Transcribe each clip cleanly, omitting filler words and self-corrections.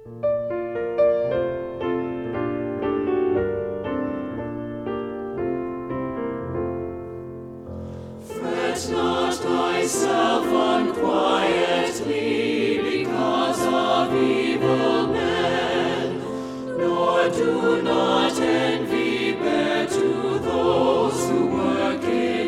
Fret not thyself unquietly because of evil men, nor do not envy bear to those who work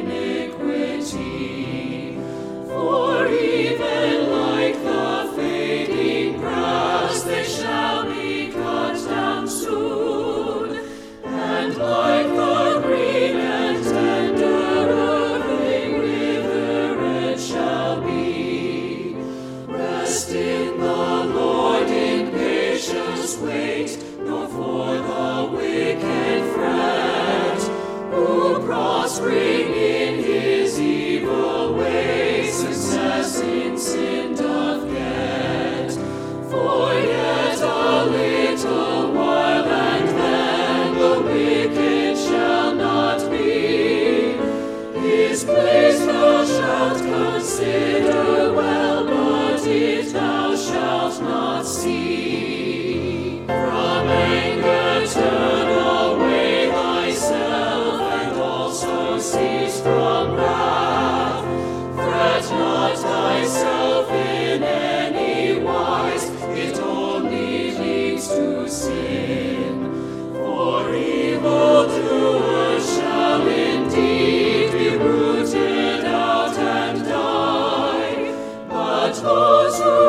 iniquity. For even like the fading grass, they shall be cut down soon, and like the green and tender herb they wither and shall be. Rest in the Lord, in patience wait, nor for the wicked fret, who prospering in his evil way success in sin doth get. For yet a little while, and then the wicked shall not be. His place thou shalt consider well, but it thou shalt not see. From anger turn away thyself, and also cease from wrath. Fret not thyself in any wise, it only leads to sin. For evildoers shall indeed be rooted out and die, but those who